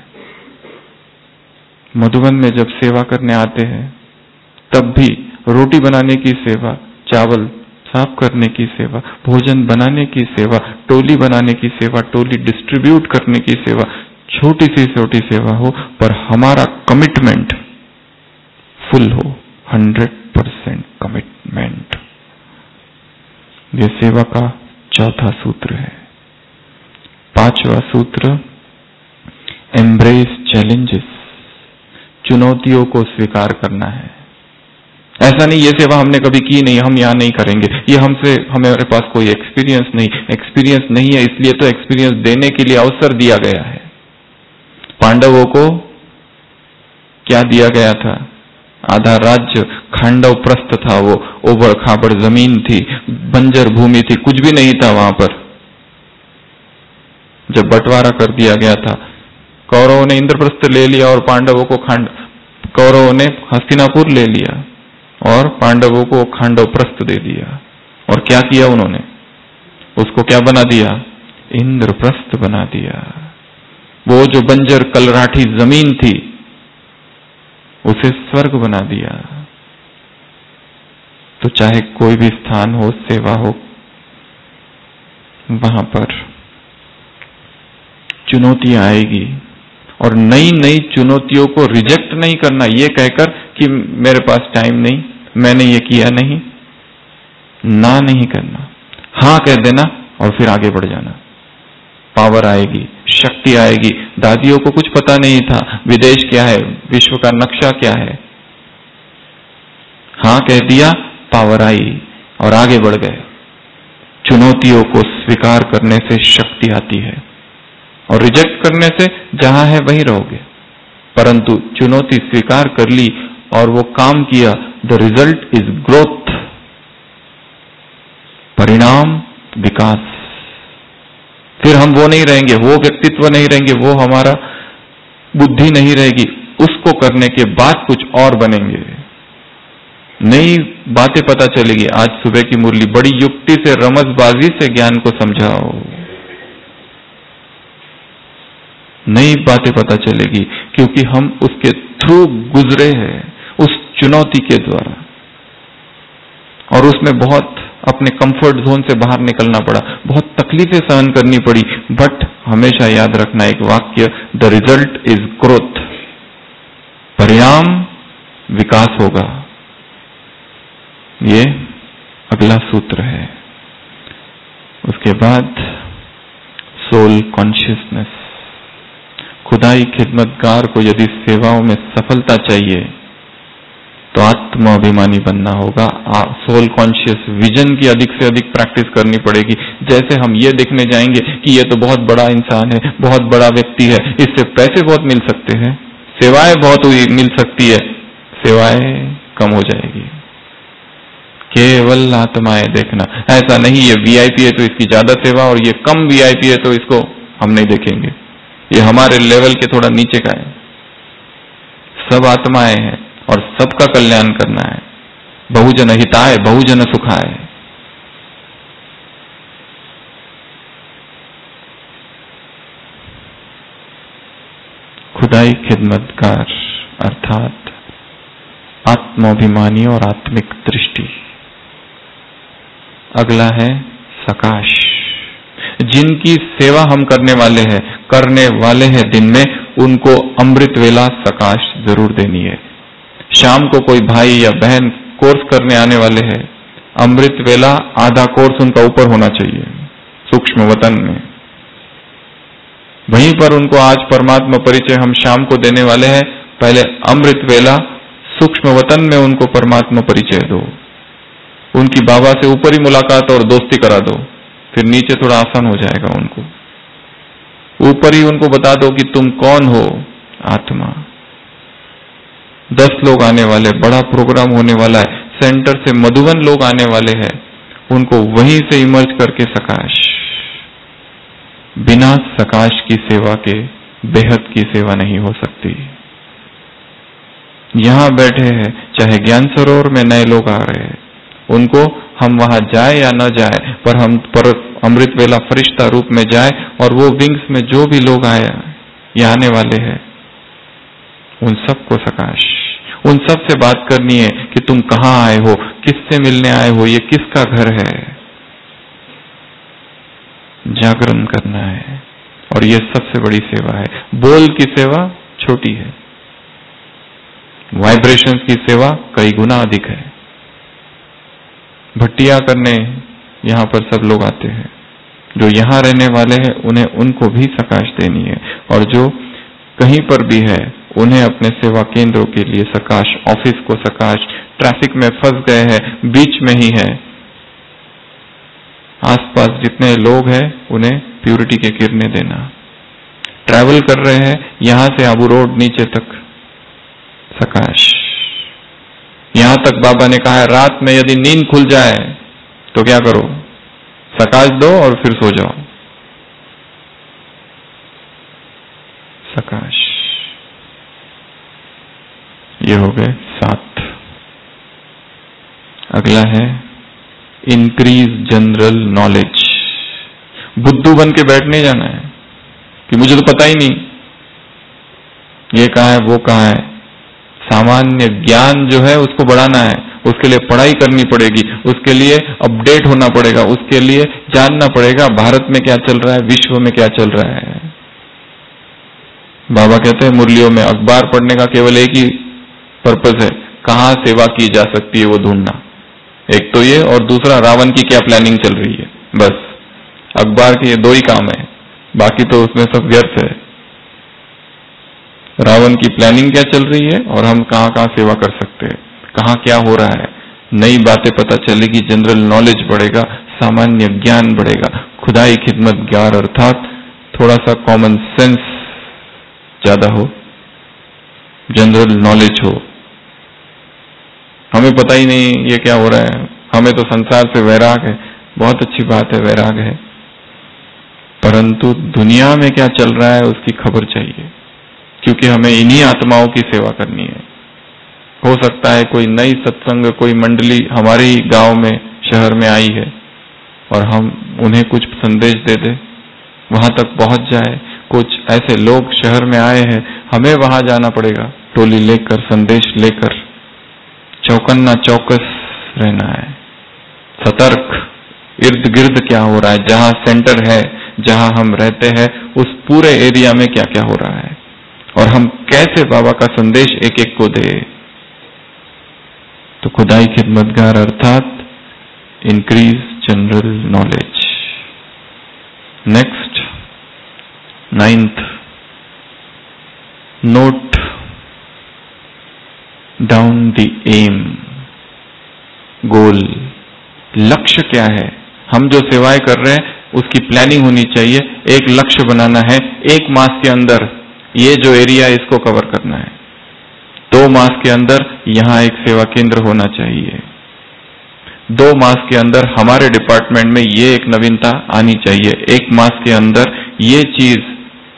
Speaker 1: मधुबन में जब सेवा करने आते हैं तब भी रोटी बनाने की सेवा, चावल साफ करने की सेवा, भोजन बनाने की सेवा, टोली बनाने की सेवा, टोली डिस्ट्रीब्यूट करने की सेवा, छोटी सी छोटी सेवा हो पर हमारा कमिटमेंट फुल हो, 100% कमिटमेंट। ये सेवा का चौथा सूत्र है। पांचवा सूत्र एम्ब्रेस चैलेंजेस, चुनौतियों को स्वीकार करना है। ऐसा नहीं ये सेवा हमने कभी की नहीं, हम यहां नहीं करेंगे, ये हमारे पास कोई एक्सपीरियंस नहीं है, इसलिए तो एक्सपीरियंस देने के लिए अवसर दिया गया है। पांडवों को क्या दिया गया था? आधा राज्य, खांडव प्रस्थ था, वो ओबड़ खाबड़ जमीन थी, बंजर भूमि थी, कुछ भी नहीं था वहां पर। जब बंटवारा कर दिया गया था, कौरवों ने इंद्रप्रस्थ ले लिया और पांडवों को कौरवों ने हस्तिनापुर ले लिया और पांडवों को खांडव प्रस्थ दे दिया। और क्या किया उन्होंने? उसको क्या बना दिया? इंद्रप्रस्थ बना दिया। वो जो बंजर कलराठी जमीन थी उसे स्वर्ग बना दिया। तो चाहे कोई भी स्थान हो, सेवा हो, वहां पर चुनौतियां आएगी और नई नई चुनौतियों को रिजेक्ट नहीं करना ये कहकर कि मेरे पास टाइम नहीं, मैंने ये किया नहीं, ना नहीं करना, हां कह देना और फिर आगे बढ़ जाना। पावर आएगी, शक्ति आएगी। दादियों को कुछ पता नहीं था विदेश क्या है, विश्व का नक्शा क्या है, हां कह दिया, पावर आई और आगे बढ़ गए। चुनौतियों को स्वीकार करने से शक्ति आती है और रिजेक्ट करने से जहां है वहीं रहोगे। परंतु चुनौती स्वीकार कर ली और वो काम किया, द रिजल्ट इज ग्रोथ, परिणाम विकास। फिर हम वो नहीं रहेंगे, वो व्यक्तित्व नहीं रहेंगे, वो हमारा बुद्धि नहीं रहेगी, उसको करने के बाद कुछ और बनेंगे, नई बातें पता चलेगी। आज सुबह की मुरली बड़ी युक्ति से, रमजबाजी से ज्ञान को समझाओ, नई बातें पता चलेगी क्योंकि हम उसके थ्रू गुजरे हैं, उस चुनौती के द्वारा, और उसमें बहुत अपने कंफर्ट जोन से बाहर निकलना पड़ा, बहुत तकलीफें सहन करनी पड़ी। बट हमेशा याद रखना एक वाक्य, द रिजल्ट इज ग्रोथ, परिणाम विकास होगा। ये अगला सूत्र है। उसके बाद सोल कॉन्शियसनेस। खुदाई खिदमतगार को यदि सेवाओं में सफलता चाहिए तो आत्माभिमानी बनना होगा। सोल कॉन्शियस विजन की अधिक से अधिक प्रैक्टिस करनी पड़ेगी। जैसे हम ये देखने जाएंगे कि ये तो बहुत बड़ा इंसान है, बहुत बड़ा व्यक्ति है, इससे पैसे बहुत मिल सकते हैं, सेवाएं बहुत मिल सकती है, सेवाएं कम हो जाएगी। केवल आत्माएं देखना, ऐसा नहीं ये वीआईपी है तो इसकी ज्यादा सेवा और ये कम वीआईपी है तो इसको हम नहीं देखेंगे, ये हमारे लेवल के थोड़ा नीचे का है। सब आत्माएं हैं और सबका कल्याण करना है। बहुजन हिताय बहुजन सुखाय। खुदाई खिदमतगार अर्थात आत्माभिमानी और आत्मिक दृष्टि। अगला है सकाश। जिनकी सेवा हम करने वाले हैं दिन में, उनको अमृत वेला सकाश जरूर देनी है। शाम को कोई भाई या बहन कोर्स करने आने वाले हैं, अमृत वेला आधा कोर्स उनका ऊपर होना चाहिए सूक्ष्म वतन में। वहीं पर उनको आज परमात्मा परिचय हम शाम को देने वाले हैं, पहले अमृत वेला सूक्ष्म वतन में उनको परमात्मा परिचय दो, उनकी बाबा से ऊपर ही मुलाकात और दोस्ती करा दो, फिर नीचे थोड़ा आसान हो जाएगा उनको। ऊपर ही उनको बता दो कि तुम कौन हो, आत्मा। 10 लोग आने वाले, बड़ा प्रोग्राम होने वाला है, सेंटर से मधुबन लोग आने वाले हैं, उनको वहीं से इमर्ज करके सकाश। बिना सकाश की सेवा के बेहद की सेवा नहीं हो सकती। यहां बैठे हैं, चाहे ज्ञान सरोवर में नए लोग आ रहे हैं, उनको हम वहां जाए या न जाए, पर हम पर अमृत वेला फरिश्ता रूप में जाए, और वो विंग्स में जो भी लोग आए या आने वाले हैं, उन सबको सकाश, उन सब से बात करनी है कि तुम कहां आए हो, किससे मिलने आए हो, ये किसका घर है। जागरण करना है, और ये सबसे बड़ी सेवा है। बोल की सेवा छोटी है, वाइब्रेशंस की सेवा कई गुना अधिक है। भट्टियां करने यहां पर सब लोग आते हैं, जो यहां रहने वाले हैं उन्हें उनको भी सकाश देनी है, और जो कहीं पर भी है उन्हें अपने सेवा केंद्रों के लिए सकाश, ऑफिस को सकाश, ट्रैफिक में फंस गए हैं, बीच में ही है, आसपास जितने लोग हैं उन्हें प्यूरिटी के किरणें देना। ट्रैवल कर रहे हैं यहां से आबू रोड नीचे तक, सकाश। यहां तक बाबा ने कहा है रात में यदि नींद खुल जाए तो क्या करो, सकाश दो और फिर सो जाओ। सकाश। ये हो गए 7। अगला है इंक्रीज जनरल नॉलेज। बुद्धू बन के बैठने जाना है कि मुझे तो पता ही नहीं, ये कहाँ है वो कहाँ है। सामान्य ज्ञान जो है उसको बढ़ाना है, उसके लिए पढ़ाई करनी पड़ेगी, उसके लिए अपडेट होना पड़ेगा, उसके लिए जानना पड़ेगा भारत में क्या चल रहा है, विश्व में क्या चल रहा है। बाबा कहते हैं मुरलियों में अखबार पढ़ने का केवल एक ही पर्पस है, कहां सेवा की जा सकती है वो ढूंढना। एक तो ये, और दूसरा रावण की क्या प्लानिंग चल रही है। बस अखबार के ये 2 ही काम है, बाकी तो उसमें सब व्यर्थ है। रावण की प्लानिंग क्या चल रही है और हम कहां कहां सेवा कर सकते हैं, कहां क्या हो रहा है, नई बातें पता चलेगी, जनरल नॉलेज बढ़ेगा, सामान्य ज्ञान बढ़ेगा। खुदाई खिदमत ज्ञान अर्थात थोड़ा सा कॉमन सेंस ज्यादा हो, जनरल नॉलेज हो। हमें पता ही नहीं ये क्या हो रहा है, हमें तो संसार से वैराग है, बहुत अच्छी बात है वैराग है, परंतु दुनिया में क्या चल रहा है उसकी खबर चाहिए, क्योंकि हमें इन्हीं आत्माओं की सेवा करनी है। हो सकता है कोई नई सत्संग, कोई मंडली हमारे ही गांव में, शहर में आई है और हम उन्हें कुछ संदेश दे दे, वहां तक पहुंच जाए। कुछ ऐसे लोग शहर में आए हैं, हमें वहां जाना पड़ेगा टोली लेकर, संदेश लेकर। चौकन्ना चौकस रहना है, सतर्क, इर्द गिर्द क्या हो रहा है, जहां सेंटर है, जहां हम रहते हैं उस पूरे एरिया में क्या क्या हो रहा है, और हम कैसे बाबा का संदेश एक एक को दे। तो खुदाई खिदमतगार अर्थात increase general knowledge. Next 9th, note down the aim, goal, लक्ष्य क्या है। हम जो सेवाएं कर रहे हैं उसकी प्लानिंग होनी चाहिए, एक लक्ष्य बनाना है, 1 मास के अंदर ये जो एरिया है इसको कवर करना है, 2 मास के अंदर यहां एक सेवा केंद्र होना चाहिए, 2 मास के अंदर हमारे डिपार्टमेंट में ये एक नवीनता आनी चाहिए, 1 मास के अंदर ये चीज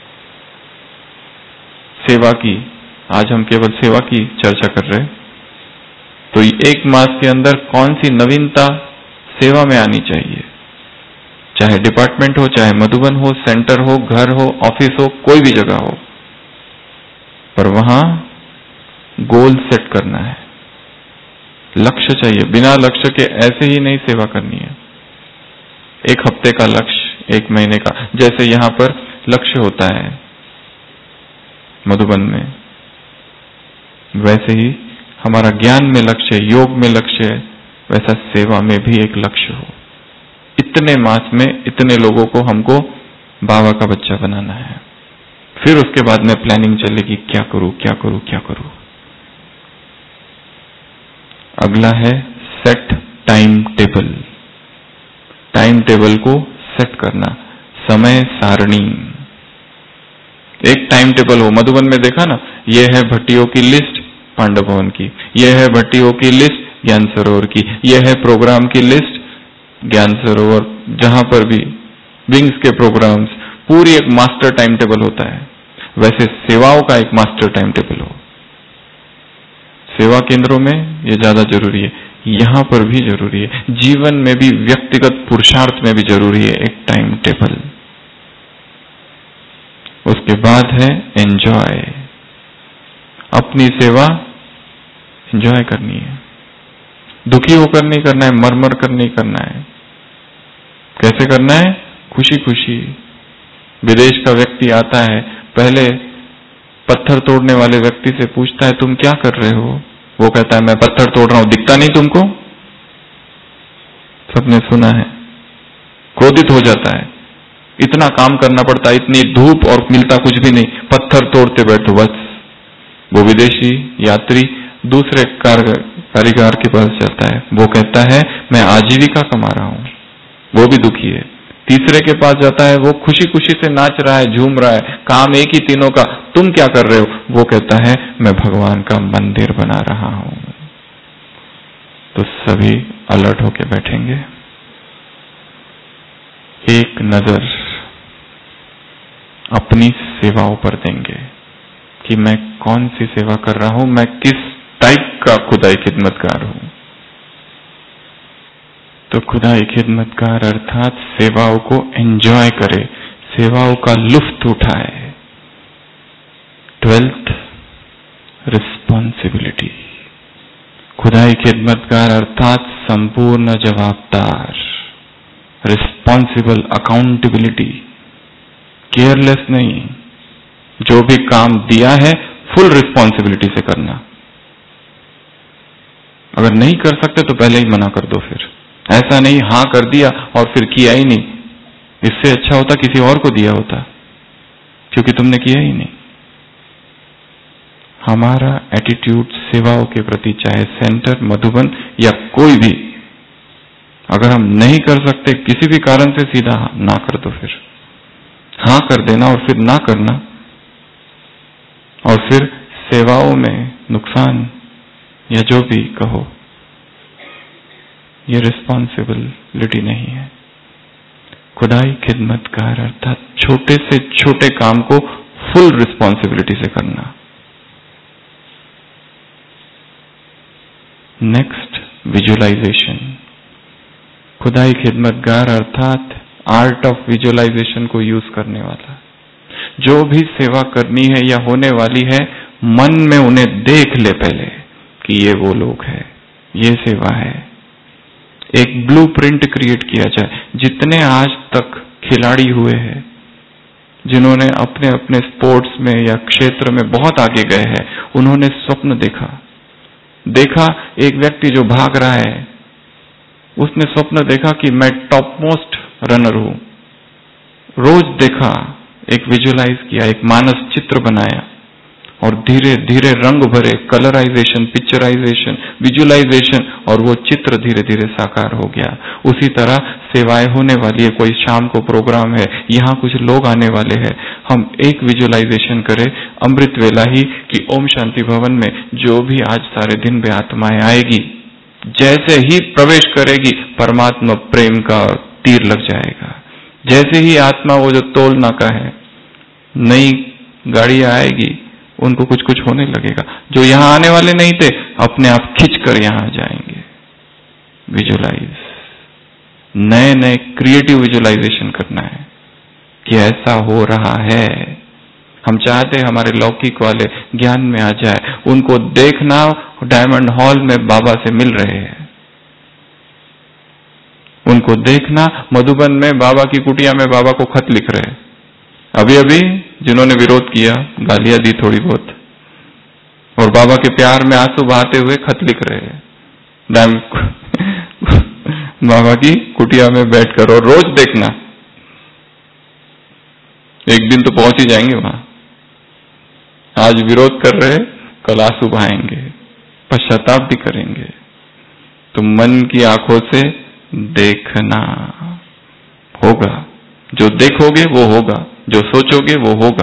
Speaker 1: सेवा की, आज हम केवल सेवा की चर्चा कर रहे हैं, तो 1 मास के अंदर कौन सी नवीनता सेवा में आनी चाहिए, चाहे डिपार्टमेंट हो, चाहे मधुबन हो, सेंटर हो, घर हो, ऑफिस हो, कोई भी जगह हो, पर वहां गोल सेट करना है, लक्ष्य चाहिए। बिना लक्ष्य के ऐसे ही नहीं सेवा करनी है। 1 हफ्ते का लक्ष्य, 1 महीने का, जैसे यहां पर लक्ष्य होता है मधुबन में, वैसे ही हमारा ज्ञान में लक्ष्य, योग में लक्ष्य, वैसा सेवा में भी एक लक्ष्य हो। इतने मास में इतने लोगों को हमको बाबा का बच्चा बनाना है। फिर उसके बाद में प्लानिंग चलेगी, क्या करूं क्या करूं क्या करूं। अगला है set time table. Time table को सेट करना, समय सारणी। एक टाइम टेबल हो। मधुबन में देखा ना, ये है भट्टियों की लिस्ट पांडव भवन की, ये है भट्टियों की लिस्ट ज्ञान सरोवर की, ये है प्रोग्राम की लिस्ट ज्ञान सरोवर, जहां पर भी विंग्स के प्रोग्राम्स, पूरी एक मास्टर टाइम टेबल होता है। वैसे सेवाओं का एक मास्टर टाइम टेबल हो। सेवा केंद्रों में ये ज्यादा जरूरी है, यहां पर भी जरूरी है, जीवन में भी, व्यक्तिगत पुरुषार्थ में भी जरूरी है एक टाइम टेबल। उसके बाद है एंजॉय। अपनी सेवा एंजॉय करनी है, दुखी होकर नहीं करना है, मर कर नहीं करना है। कैसे करना है? खुशी खुशी। विदेश का व्यक्ति आता है, पहले पत्थर तोड़ने वाले व्यक्ति से पूछता है तुम क्या कर रहे हो? वो कहता है मैं पत्थर तोड़ रहा हूं। दिखता नहीं तुमको? सबने सुना है। क्रोधित हो जाता है, इतना काम करना पड़ता है, इतनी धूप और मिलता कुछ भी नहीं, पत्थर तोड़ते बैठो बस। वो विदेशी यात्री दूसरे कारीगर के पास जाता है, वो कहता है मैं आजीविका कमा रहा हूं, वो भी दुखी है। तीसरे के पास जाता है, वो खुशी खुशी से नाच रहा है, झूम रहा है, काम एक ही तीनों का, तुम क्या कर रहे हो? वो कहता है मैं भगवान का मंदिर बना रहा हूं। तो सभी अलर्ट होके बैठेंगे। एक नजर अपनी सेवाओं पर देंगे कि मैं कौन सी सेवा कर रहा हूं, मैं किस टाइप का खुदाई खिदमतगार हूं। तो खुदाई खिदमतगार अर्थात सेवाओं को एंजॉय करे, सेवाओं का लुफ्त उठाए। 12th responsibility. खुदाई खिदमतगार अर्थात संपूर्ण जवाबदार, रिस्पॉन्सिबल, अकाउंटेबिलिटी, केयरलेस नहीं। जो भी काम दिया है फुल रिस्पॉन्सिबिलिटी से करना। अगर नहीं कर सकते तो पहले ही मना कर दो। फिर ऐसा नहीं हां कर दिया और फिर किया ही नहीं, इससे अच्छा होता किसी और को दिया होता, क्योंकि तुमने किया ही नहीं। हमारा एटीट्यूड सेवाओं के प्रति, चाहे सेंटर, मधुबन या कोई भी, अगर हम नहीं कर सकते किसी भी कारण से, सीधा ना कर दो। फिर हां कर देना और फिर ना करना, और फिर सेवाओं में नुकसान या जो भी कहो, ये रिस्पॉन्सिबिलिटी नहीं है। खुदाई खिदमतगार अर्थात छोटे से छोटे काम को फुल रिस्पॉन्सिबिलिटी से करना। Next, visualisation. खुदाई खिदमतगार अर्थात आर्ट ऑफ विजुअलाइजेशन को यूज करने वाला। जो भी सेवा करनी है या होने वाली है, मन में उन्हें देख ले पहले कि ये वो लोग हैं, ये सेवा है। एक ब्लूप्रिंट क्रिएट किया जाए। जितने आज तक खिलाड़ी हुए हैं, जिन्होंने अपने अपने स्पोर्ट्स में या क्षेत्र में बहुत आगे गए हैं, उन्होंने स्वप्न देखा एक व्यक्ति जो भाग रहा है, उसने स्वप्न देखा कि मैं टॉप मोस्ट रनर हूं। रोज देखा, एक विजुअलाइज किया, एक मानस चित्र बनाया, और धीरे धीरे रंग भरे, कलराइजेशन, पिक्चराइजेशन, विजुअलाइजेशन, और वो चित्र धीरे धीरे साकार हो गया। उसी तरह सेवाएं होने वाली है। कोई शाम को प्रोग्राम है, यहाँ कुछ लोग आने वाले हैं, हम एक विजुअलाइजेशन करें अमृत वेला ही कि ओम शांति भवन में जो भी आज सारे दिन में आत्माएं आएगी, जैसे ही प्रवेश करेगी परमात्मा प्रेम का तीर लग जाएगा। जैसे ही आत्मा, वो जो टोल नाका है, नई गाड़ियां आएगी, उनको कुछ कुछ होने लगेगा। जो यहां आने वाले नहीं थे, अपने आप खिंच कर यहां आ जाएंगे। विजुअलाइज, नए नए क्रिएटिव विजुअलाइजेशन करना है कि ऐसा हो रहा है। हम चाहते हैं हमारे लौकिक वाले ज्ञान में आ जाए, उनको देखना डायमंड हॉल में बाबा से मिल रहे हैं, उनको देखना मधुबन में बाबा की कुटिया में बाबा को खत लिख रहे हैं। अभी अभी जिन्होंने विरोध किया, गालियां दी थोड़ी बहुत, और और बाबा के प्यार में आंसू बहाते हुए खत लिख रहे हैं बाबा की कुटिया में बैठकर। और रोज देखना, एक दिन तो पहुंच ही जाएंगे वहां। आज विरोध कर रहे, कल आंसू बहाएंगे, पश्चाताप भी करेंगे। तो मन की आंखों से देखना होगा, जो देखोगे वो होगा, जो सोचोगे वो होगा।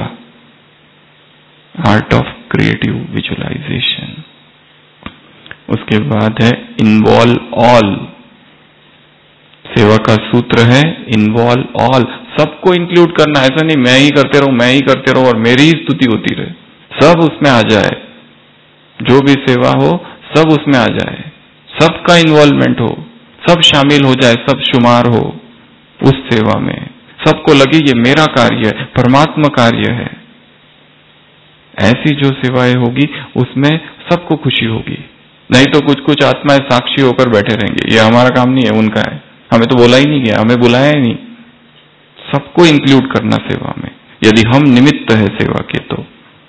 Speaker 1: Art of creative visualisation. उसके बाद है इन्वॉल्व ऑल। सेवा का सूत्र है इन्वॉल्व ऑल, सबको इंक्लूड करना। ऐसा नहीं मैं ही करते रहूं और मेरी ही स्तुति होती रहे, सब उसमें आ जाए। जो भी सेवा हो सब उसमें आ जाए, सबका इन्वॉल्वमेंट हो, सब शामिल हो जाए, सब शुमार हो उस सेवा में। सबको लगे ये मेरा कार्य है, परमात्मा कार्य है। ऐसी जो सेवाएं होगी उसमें सबको खुशी होगी। नहीं तो कुछ कुछ आत्माएं साक्षी होकर बैठे रहेंगे, ये हमारा काम नहीं है, उनका है, हमें तो बोला ही नहीं गया, हमें बुलाया ही नहीं। सबको इंक्लूड करना सेवा में, यदि हम निमित्त है सेवा के तो।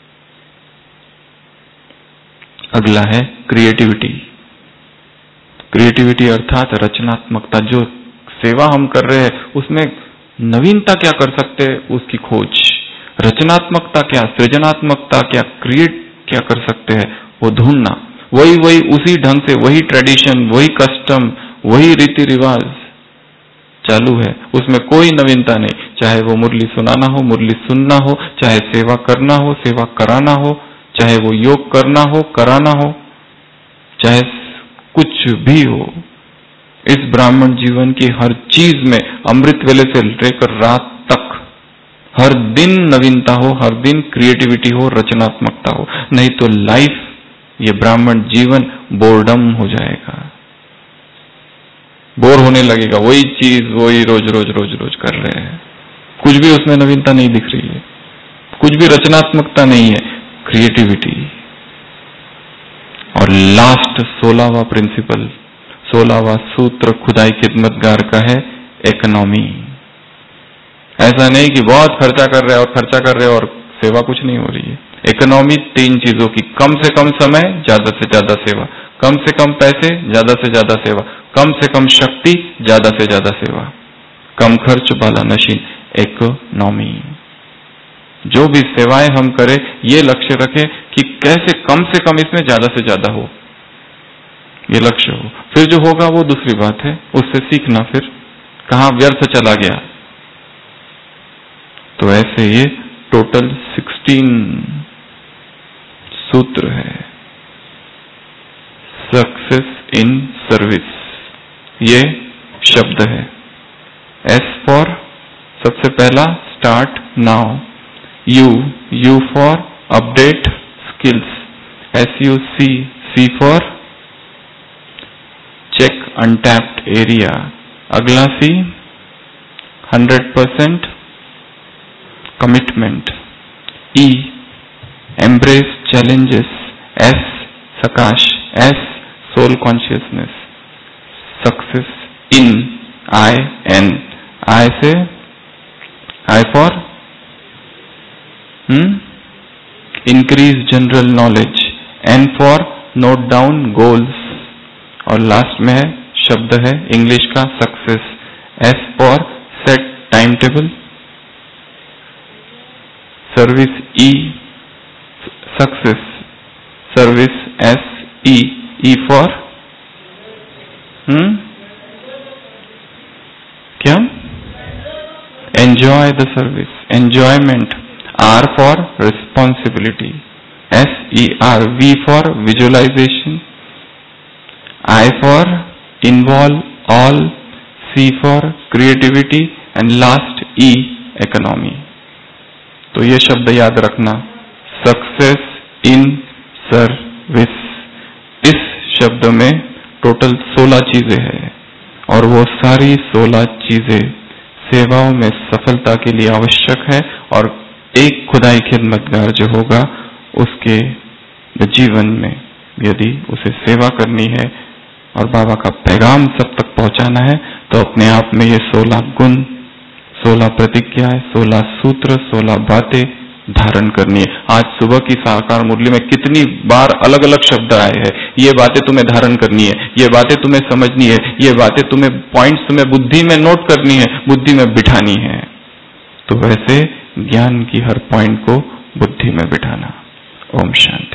Speaker 1: अगला है क्रिएटिविटी। क्रिएटिविटी अर्थात रचनात्मकता। जो सेवा हम कर रहे हैं उसमें नवीनता क्या कर सकते हैं उसकी खोज, रचनात्मकता क्या, सृजनात्मकता क्या, क्रिएट क्या कर सकते हैं वो ढूंढना। वही उसी ढंग से, वही ट्रेडिशन, वही कस्टम, वही रीति रिवाज चालू है, उसमें कोई नवीनता नहीं। चाहे वो मुरली सुनाना हो, मुरली सुनना हो, चाहे सेवा करना हो, सेवा कराना हो, चाहे वो योग करना हो, कराना हो, चाहे कुछ भी हो। इस ब्राह्मण जीवन की हर चीज में अमृत वेले से लेकर रात तक हर दिन नवीनता हो, हर दिन क्रिएटिविटी हो, रचनात्मकता हो। नहीं तो लाइफ, ये ब्राह्मण जीवन बोर्डम हो जाएगा, बोर होने लगेगा। वही चीज वही रोज रोज कर रहे हैं, कुछ भी उसमें नवीनता नहीं दिख रही है, कुछ भी रचनात्मकता नहीं है, क्रिएटिविटी। और लास्ट 16वां प्रिंसिपल, 16वां सूत्र खुदाई खिदमतगार का है इकोनॉमी। ऐसा नहीं कि बहुत खर्चा कर रहे हैं और सेवा कुछ नहीं हो रही है। इकोनॉमी 3 चीजों की, कम से कम समय, ज्यादा से ज्यादा सेवा, कम से कम पैसे, ज्यादा से ज्यादा सेवा, कम से कम शक्ति, ज्यादा से ज्यादा सेवा, कम खर्च वाला नशीन, इकोनॉमी। जो भी सेवाएं हम करें ये लक्ष्य रखें कि कैसे कम से कम इसमें ज्यादा से ज्यादा हो, ये लक्ष्य हो। फिर जो होगा वो दूसरी बात है, उससे सीखना फिर कहां व्यर्थ चला गया। तो ऐसे ये टोटल 16 सूत्र है। सक्सेस इन सर्विस ये शब्द है। एस फॉर सबसे पहला start now, U for update skills, SUC, C for check untapped area, अगला C 100% commitment, E embrace challenges, S सकाश, S soul consciousness, success in I से I for increase general knowledge, N for note down goals, और last में है शब्द है English का success, S for set timetable, service E success, service E for क्या, enjoy the service, enjoyment, R for responsibility, SER, V for visualisation, I for involve all, C for creativity and last E economy. तो ये शब्द याद रखना, success in service. इस शब्द में total 16 चीजें हैं और वो सारी 16 चीजें सेवाओं में सफलता के लिए आवश्यक है। और एक खुदाई खिदमतगार जो होगा उसके जीवन में यदि उसे सेवा करनी है और बाबा का पैगाम सब तक पहुंचाना है तो अपने आप में ये 16 गुण, 16 प्रतिज्ञाएं, 16 सूत्र, 16 बातें धारण करनी है। आज सुबह की साकार मुरली में कितनी बार अलग अलग शब्द आए हैं, ये बातें तुम्हें धारण करनी है, ये बातें तुम्हें समझनी है, ये बातें तुम्हें पॉइंट्स तुम्हें बुद्धि में नोट करनी है, बुद्धि में बिठानी है। तो वैसे ज्ञान की हर पॉइंट को बुद्धि में बिठाना। ओम शांति।